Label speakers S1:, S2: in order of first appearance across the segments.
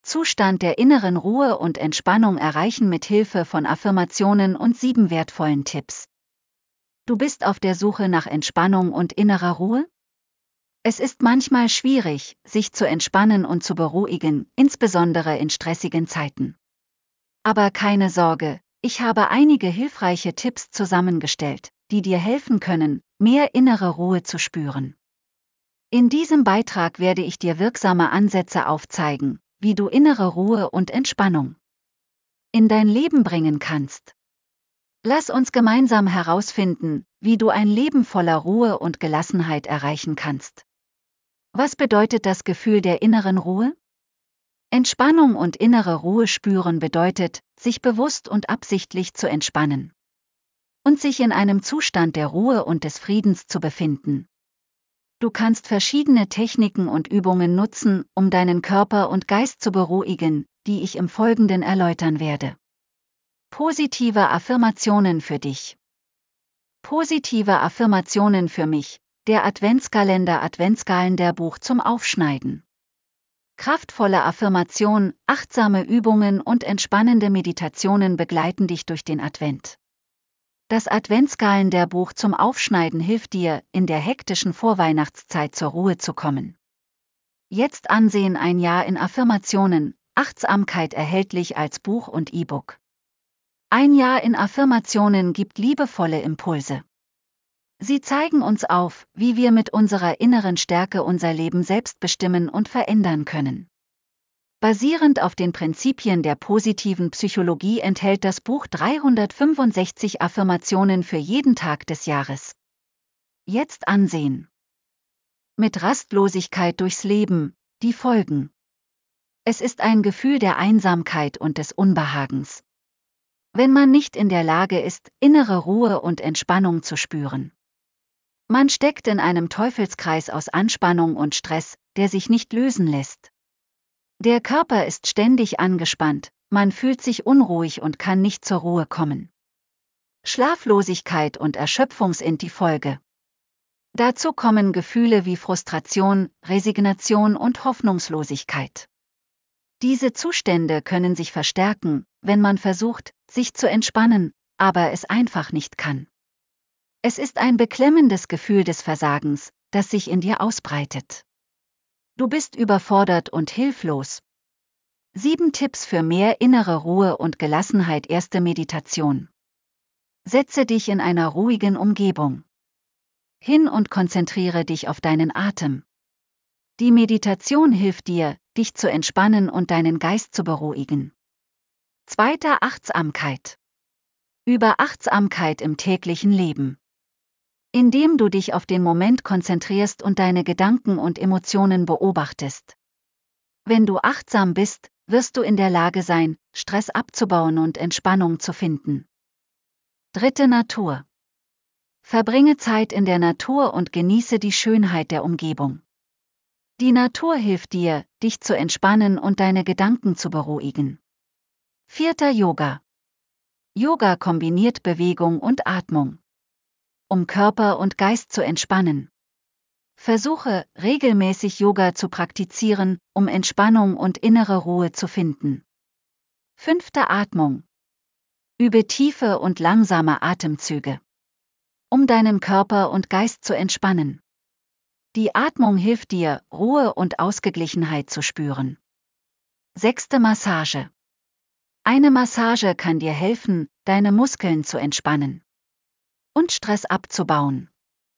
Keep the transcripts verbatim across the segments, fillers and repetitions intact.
S1: Zustand der inneren Ruhe und Entspannung erreichen mit Hilfe von Affirmationen und sieben wertvollen Tipps. Du bist auf der Suche nach Entspannung und innerer Ruhe? Es ist manchmal schwierig, sich zu entspannen und zu beruhigen, insbesondere in stressigen Zeiten. Aber keine Sorge, ich habe einige hilfreiche Tipps zusammengestellt, die dir helfen können, mehr innere Ruhe zu spüren. In diesem Beitrag werde ich dir wirksame Ansätze aufzeigen, wie du innere Ruhe und Entspannung in dein Leben bringen kannst. Lass uns gemeinsam herausfinden, wie du ein Leben voller Ruhe und Gelassenheit erreichen kannst. Was bedeutet das Gefühl der inneren Ruhe? Entspannung und innere Ruhe spüren bedeutet, sich bewusst und absichtlich zu entspannen und sich in einem Zustand der Ruhe und des Friedens zu befinden. Du kannst verschiedene Techniken und Übungen nutzen, um deinen Körper und Geist zu beruhigen, die ich im Folgenden erläutern werde. Positive Affirmationen für dich. Positive Affirmationen für mich, der Adventskalender Adventskalender-Buch zum Aufschneiden. Kraftvolle Affirmation, achtsame Übungen und entspannende Meditationen begleiten dich durch den Advent. Das Adventskalender-Buch zum Aufschneiden hilft dir, in der hektischen Vorweihnachtszeit zur Ruhe zu kommen. Jetzt ansehen: Ein Jahr in Affirmationen, Achtsamkeit erhältlich als Buch und E-Book. Ein Jahr in Affirmationen gibt liebevolle Impulse. Sie zeigen uns auf, wie wir mit unserer inneren Stärke unser Leben selbst bestimmen und verändern können. Basierend auf den Prinzipien der positiven Psychologie enthält das Buch dreihundertfünfundsechzig Affirmationen für jeden Tag des Jahres. Jetzt ansehen. Mit Rastlosigkeit durchs Leben, die Folgen. Es ist ein Gefühl der Einsamkeit und des Unbehagens, wenn man nicht in der Lage ist, innere Ruhe und Entspannung zu spüren. Man steckt in einem Teufelskreis aus Anspannung und Stress, der sich nicht lösen lässt. Der Körper ist ständig angespannt, man fühlt sich unruhig und kann nicht zur Ruhe kommen. Schlaflosigkeit und Erschöpfung sind die Folge. Dazu kommen Gefühle wie Frustration, Resignation und Hoffnungslosigkeit. Diese Zustände können sich verstärken, wenn man versucht, sich zu entspannen, aber es einfach nicht kann. Es ist ein beklemmendes Gefühl des Versagens, das sich in dir ausbreitet. Du bist überfordert und hilflos. Sieben Tipps für mehr innere Ruhe und Gelassenheit. Erste Meditation. Setze dich in einer ruhigen Umgebung hin und konzentriere dich auf deinen Atem. Die Meditation hilft dir, dich zu entspannen und deinen Geist zu beruhigen. Zweiter Achtsamkeit. Über Achtsamkeit im täglichen Leben. Indem du dich auf den Moment konzentrierst und deine Gedanken und Emotionen beobachtest. Wenn du achtsam bist, wirst du in der Lage sein, Stress abzubauen und Entspannung zu finden. Dritte Natur. Verbringe Zeit in der Natur und genieße die Schönheit der Umgebung. Die Natur hilft dir, dich zu entspannen und deine Gedanken zu beruhigen. Vierter Yoga. Yoga kombiniert Bewegung und Atmung, um Körper und Geist zu entspannen. Versuche, regelmäßig Yoga zu praktizieren, um Entspannung und innere Ruhe zu finden. Fünfte Atmung. Übe tiefe und langsame Atemzüge, um deinen Körper und Geist zu entspannen. Die Atmung hilft dir, Ruhe und Ausgeglichenheit zu spüren. Sechste Massage. Eine Massage kann dir helfen, deine Muskeln zu entspannen und Stress abzubauen.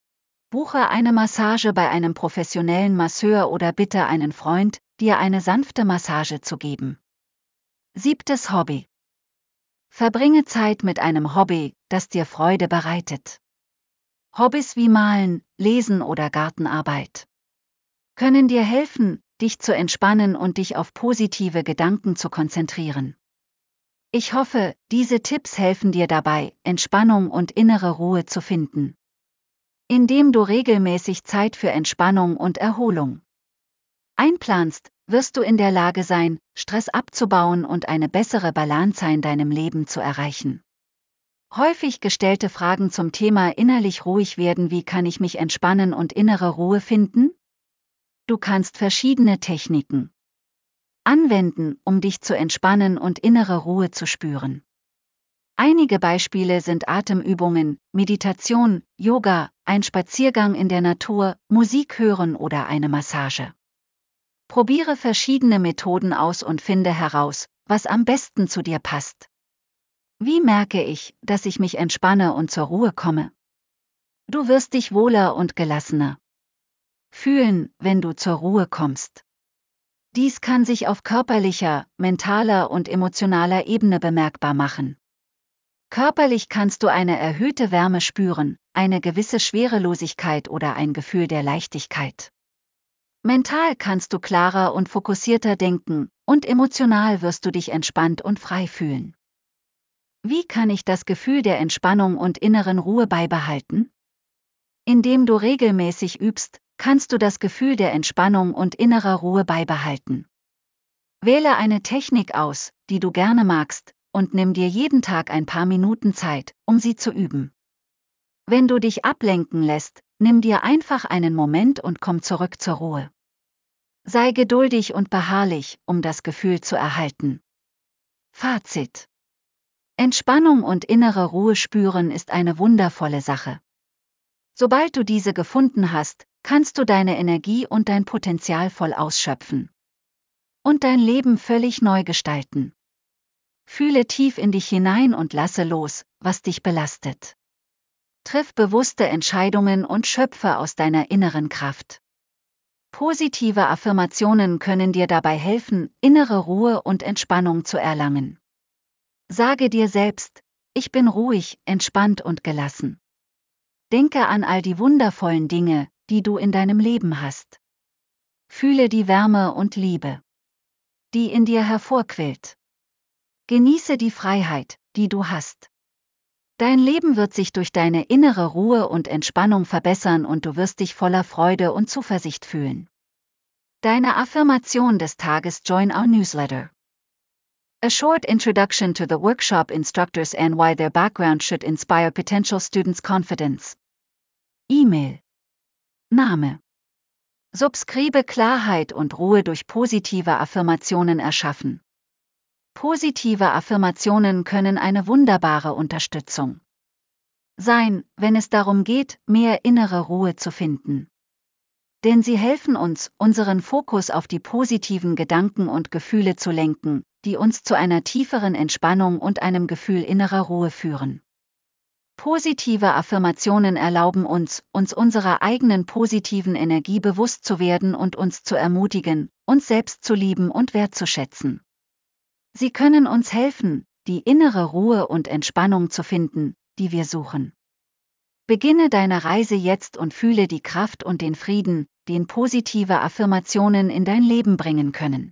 S1: Buche eine Massage bei einem professionellen Masseur oder bitte einen Freund, dir eine sanfte Massage zu geben. Siebtes Hobby. Verbringe Zeit mit einem Hobby, das dir Freude bereitet. Hobbys wie Malen, Lesen oder Gartenarbeit können dir helfen, dich zu entspannen und dich auf positive Gedanken zu konzentrieren. Ich hoffe, diese Tipps helfen dir dabei, Entspannung und innere Ruhe zu finden. Indem du regelmäßig Zeit für Entspannung und Erholung einplanst, wirst du in der Lage sein, Stress abzubauen und eine bessere Balance in deinem Leben zu erreichen. Häufig gestellte Fragen zum Thema innerlich ruhig werden: Wie kann ich mich entspannen und innere Ruhe finden? Du kannst verschiedene Techniken anwenden, um dich zu entspannen und innere Ruhe zu spüren. Einige Beispiele sind Atemübungen, Meditation, Yoga, ein Spaziergang in der Natur, Musik hören oder eine Massage. Probiere verschiedene Methoden aus und finde heraus, was am besten zu dir passt. Wie merke ich, dass ich mich entspanne und zur Ruhe komme? Du wirst dich wohler und gelassener fühlen, wenn du zur Ruhe kommst. Dies kann sich auf körperlicher, mentaler und emotionaler Ebene bemerkbar machen. Körperlich kannst du eine erhöhte Wärme spüren, eine gewisse Schwerelosigkeit oder ein Gefühl der Leichtigkeit. Mental kannst du klarer und fokussierter denken, und emotional wirst du dich entspannt und frei fühlen. Wie kann ich das Gefühl der Entspannung und inneren Ruhe beibehalten? Indem du regelmäßig übst, kannst du das Gefühl der Entspannung und innerer Ruhe beibehalten. Wähle eine Technik aus, die du gerne magst, und nimm dir jeden Tag ein paar Minuten Zeit, um sie zu üben. Wenn du dich ablenken lässt, nimm dir einfach einen Moment und komm zurück zur Ruhe. Sei geduldig und beharrlich, um das Gefühl zu erhalten. Fazit: Entspannung und innere Ruhe spüren ist eine wundervolle Sache. Sobald du diese gefunden hast, kannst du deine Energie und dein Potenzial voll ausschöpfen und dein Leben völlig neu gestalten. Fühle tief in dich hinein und lasse los, was dich belastet. Triff bewusste Entscheidungen und schöpfe aus deiner inneren Kraft. Positive Affirmationen können dir dabei helfen, innere Ruhe und Entspannung zu erlangen. Sage dir selbst: Ich bin ruhig, entspannt und gelassen. Denke an all die wundervollen Dinge, die du in deinem Leben hast. Fühle die Wärme und Liebe, die in dir hervorquillt. Genieße die Freiheit, die du hast. Dein Leben wird sich durch deine innere Ruhe und Entspannung verbessern und du wirst dich voller Freude und Zuversicht fühlen. Deine Affirmation des Tages: Join our newsletter. A short introduction to the workshop instructors and why their background should inspire potential students' confidence. E-Mail. Name. Subskribe: Klarheit und Ruhe durch positive Affirmationen erschaffen. Positive Affirmationen können eine wunderbare Unterstützung sein, wenn es darum geht, mehr innere Ruhe zu finden. Denn sie helfen uns, unseren Fokus auf die positiven Gedanken und Gefühle zu lenken, die uns zu einer tieferen Entspannung und einem Gefühl innerer Ruhe führen. Positive Affirmationen erlauben uns, uns unserer eigenen positiven Energie bewusst zu werden und uns zu ermutigen, uns selbst zu lieben und wertzuschätzen. Sie können uns helfen, die innere Ruhe und Entspannung zu finden, die wir suchen. Beginne deine Reise jetzt und fühle die Kraft und den Frieden, den positive Affirmationen in dein Leben bringen können.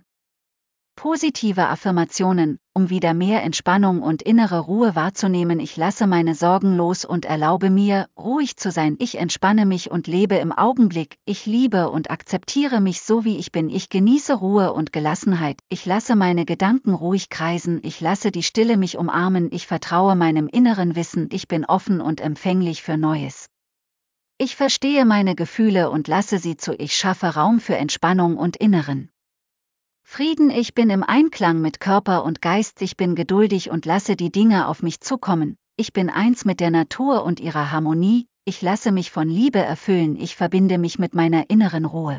S1: Positive Affirmationen, um wieder mehr Entspannung und innere Ruhe wahrzunehmen: Ich lasse meine Sorgen los und erlaube mir, ruhig zu sein. Ich entspanne mich und lebe im Augenblick. Ich liebe und akzeptiere mich so, wie ich bin. Ich genieße Ruhe und Gelassenheit. Ich lasse meine Gedanken ruhig kreisen. Ich lasse die Stille mich umarmen. Ich vertraue meinem inneren Wissen. Ich bin offen und empfänglich für Neues. Ich verstehe meine Gefühle und lasse sie zu. Ich schaffe Raum für Entspannung und inneren Frieden. Ich bin im Einklang mit Körper und Geist. Ich bin geduldig und lasse die Dinge auf mich zukommen. Ich bin eins mit der Natur und ihrer Harmonie. Ich lasse mich von Liebe erfüllen. Ich verbinde mich mit meiner inneren Ruhe.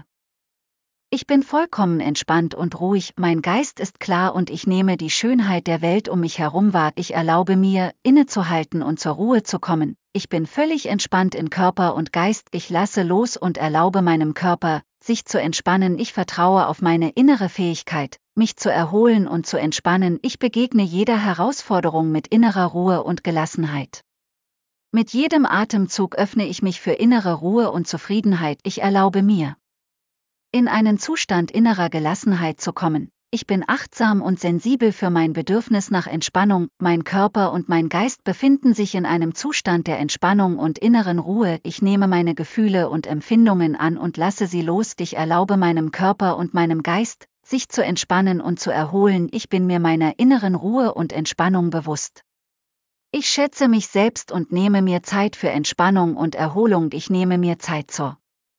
S1: Ich bin vollkommen entspannt und ruhig. Mein Geist ist klar und ich nehme die Schönheit der Welt um mich herum wahr. Ich erlaube mir, innezuhalten und zur Ruhe zu kommen. Ich bin völlig entspannt in Körper und Geist. Ich lasse los und erlaube meinem Körper, sich zu entspannen. Ich vertraue auf meine innere Fähigkeit, mich zu erholen und zu entspannen. Ich begegne jeder Herausforderung mit innerer Ruhe und Gelassenheit. Mit jedem Atemzug öffne ich mich für innere Ruhe und Zufriedenheit. Ich erlaube mir, in einen Zustand innerer Gelassenheit zu kommen. Ich bin achtsam und sensibel für mein Bedürfnis nach Entspannung. Mein Körper und mein Geist befinden sich in einem Zustand der Entspannung und inneren Ruhe. Ich nehme meine Gefühle und Empfindungen an und lasse sie los. Ich erlaube meinem Körper und meinem Geist, sich zu entspannen und zu erholen. Ich bin mir meiner inneren Ruhe und Entspannung bewusst. Ich schätze mich selbst und nehme mir Zeit für Entspannung und Erholung. Ich nehme mir Zeit zur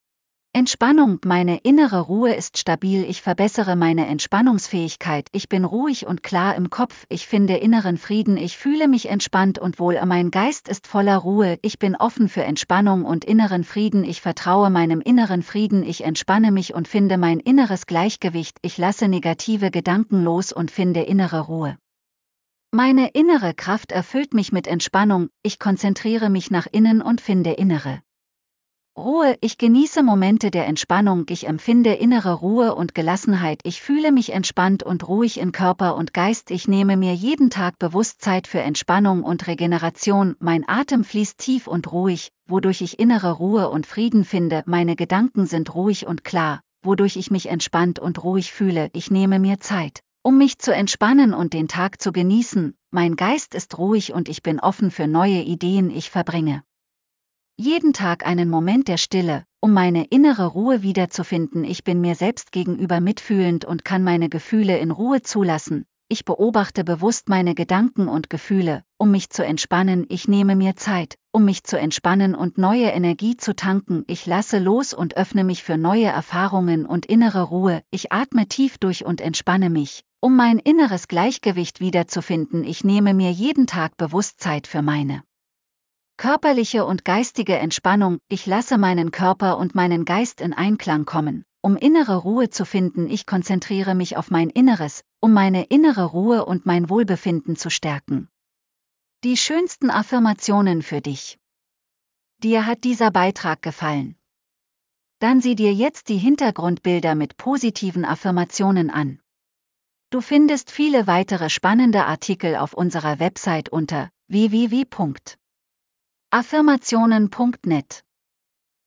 S1: Entspannung, meine innere Ruhe ist stabil, ich verbessere meine Entspannungsfähigkeit, ich bin ruhig und klar im Kopf, ich finde inneren Frieden, ich fühle mich entspannt und wohl, mein Geist ist voller Ruhe, ich bin offen für Entspannung und inneren Frieden, ich vertraue meinem inneren Frieden, ich entspanne mich und finde mein inneres Gleichgewicht, ich lasse negative Gedanken los und finde innere Ruhe. Meine innere Kraft erfüllt mich mit Entspannung, ich konzentriere mich nach innen und finde innere Ruhe, ich genieße Momente der Entspannung, ich empfinde innere Ruhe und Gelassenheit, ich fühle mich entspannt und ruhig in Körper und Geist, ich nehme mir jeden Tag bewusst Zeit für Entspannung und Regeneration, mein Atem fließt tief und ruhig, wodurch ich innere Ruhe und Frieden finde, meine Gedanken sind ruhig und klar, wodurch ich mich entspannt und ruhig fühle, ich nehme mir Zeit, um mich zu entspannen und den Tag zu genießen, mein Geist ist ruhig und ich bin offen für neue Ideen, ich verbringe jeden Tag einen Moment der Stille, um meine innere Ruhe wiederzufinden. Ich bin mir selbst gegenüber mitfühlend und kann meine Gefühle in Ruhe zulassen. Ich beobachte bewusst meine Gedanken und Gefühle, um mich zu entspannen. Ich nehme mir Zeit, um mich zu entspannen und neue Energie zu tanken. Ich lasse los und öffne mich für neue Erfahrungen und innere Ruhe. Ich atme tief durch und entspanne mich, um mein inneres Gleichgewicht wiederzufinden. Ich nehme mir jeden Tag bewusst Zeit für meine körperliche und geistige Entspannung, ich lasse meinen Körper und meinen Geist in Einklang kommen, um innere Ruhe zu finden, ich konzentriere mich auf mein Inneres, um meine innere Ruhe und mein Wohlbefinden zu stärken. Die schönsten Affirmationen für dich. Dir hat dieser Beitrag gefallen? Dann sieh dir jetzt die Hintergrundbilder mit positiven Affirmationen an. Du findest viele weitere spannende Artikel auf unserer Website unter w w w punkt affirmationen punkt net.